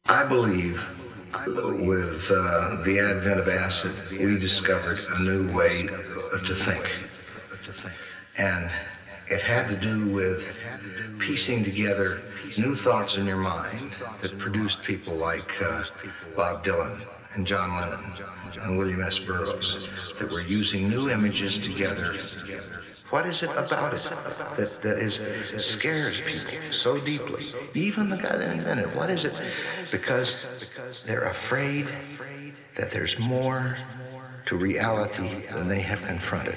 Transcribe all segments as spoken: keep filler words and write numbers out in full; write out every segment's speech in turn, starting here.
I believe with uh, the advent of acid, we discovered a new way to think. And it had to do with piecing together new thoughts in your mind that produced people like uh, Bob Dylan and John Lennon and William S. Burroughs that were using new images together. What is it about it that, that is scares people so deeply? Even the guy that invented it. What is it? Because they're afraid that there's more to reality than they have confronted.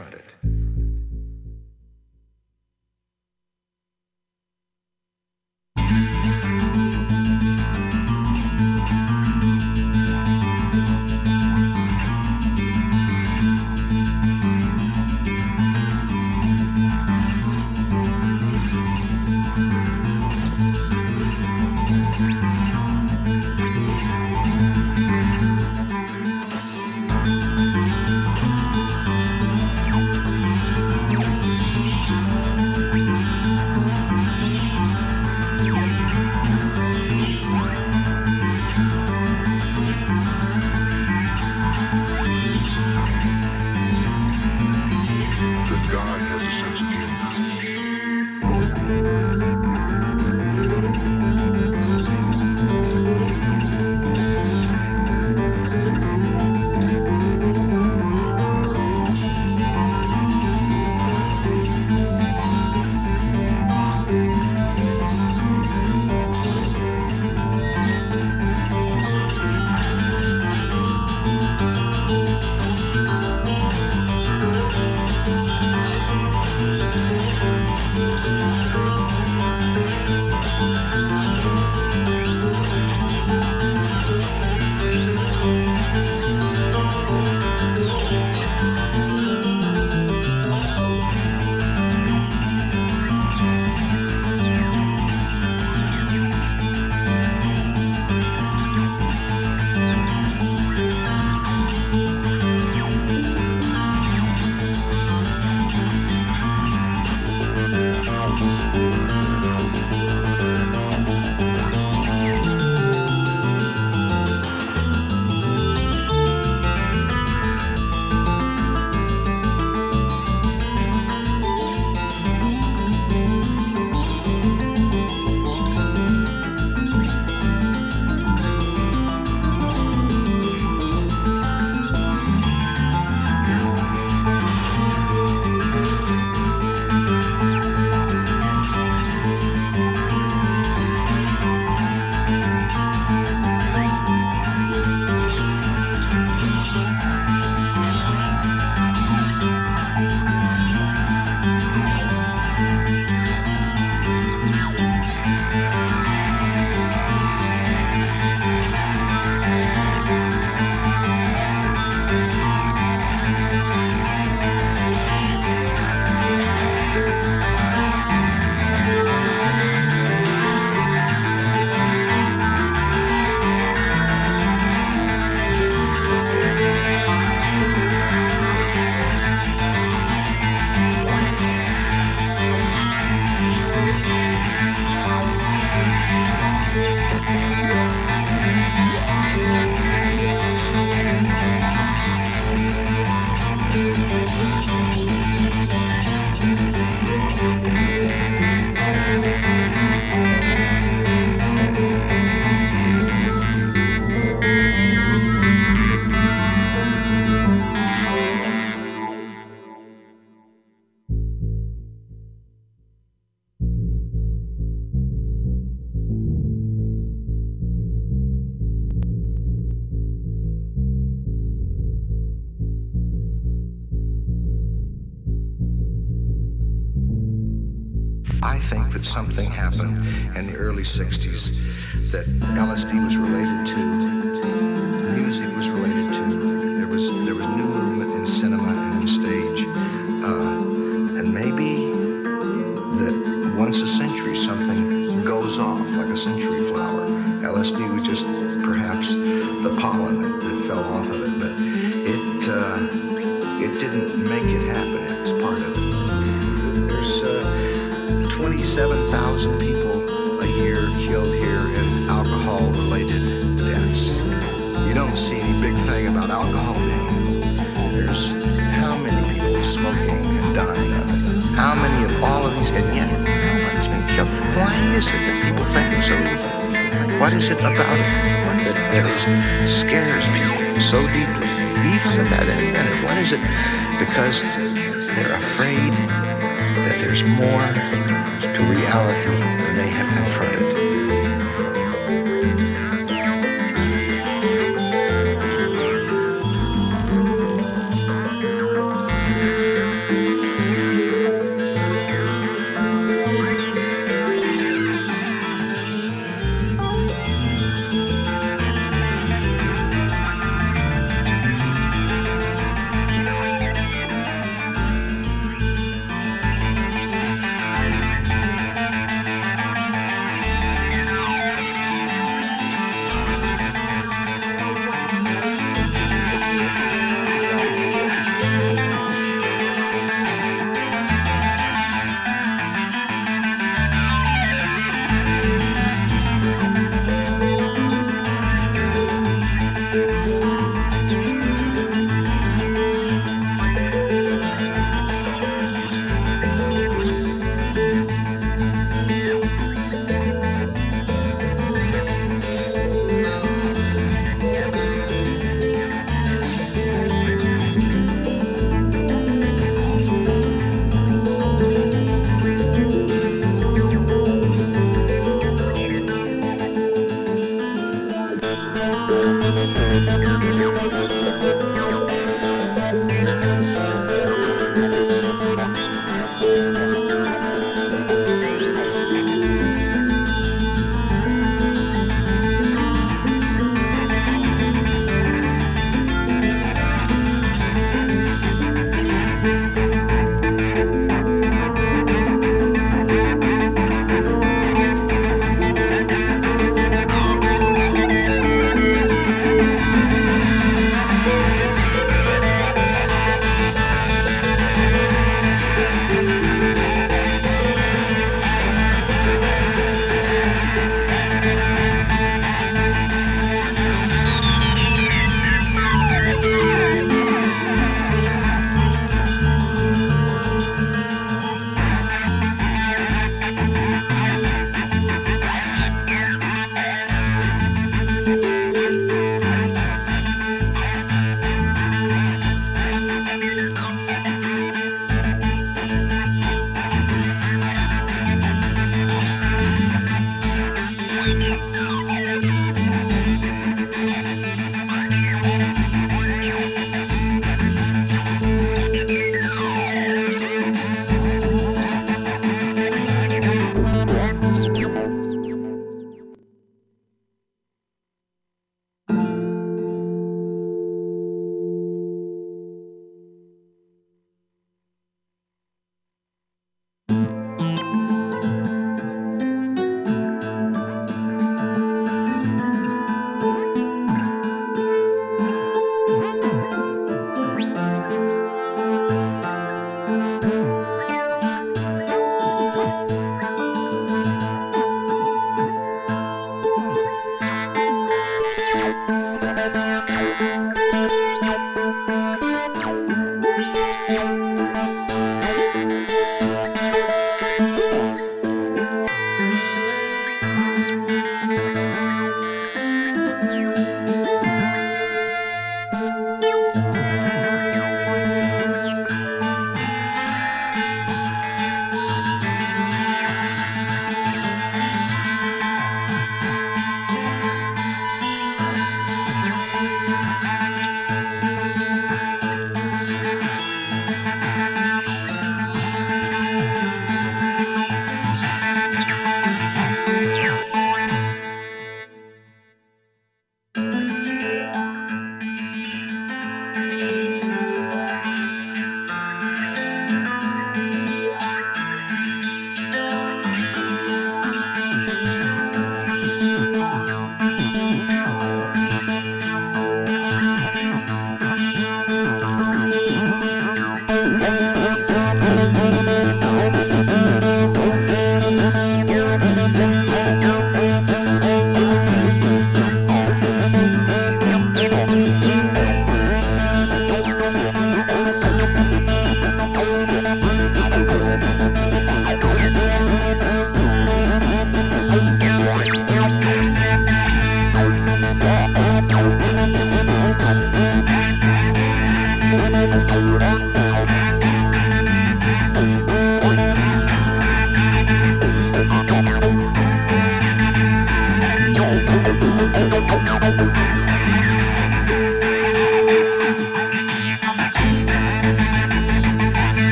I think that something happened in the early sixties that L S D was related to, music was related to, there was there was new movement in cinema and in stage, uh, and maybe that once a century something goes off like a century flower. L S D was just perhaps the pollen that, that fell off of it, but it uh, it didn't make it happen. It was part of it. There's uh, twenty-seven thousand people a year killed here in alcohol-related is it that people think it's so? What is it about it that, that is, scares people so deeply? Even in that minute, what is it? Because they're afraid that there's more to reality than they have confronted.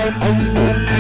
I, I,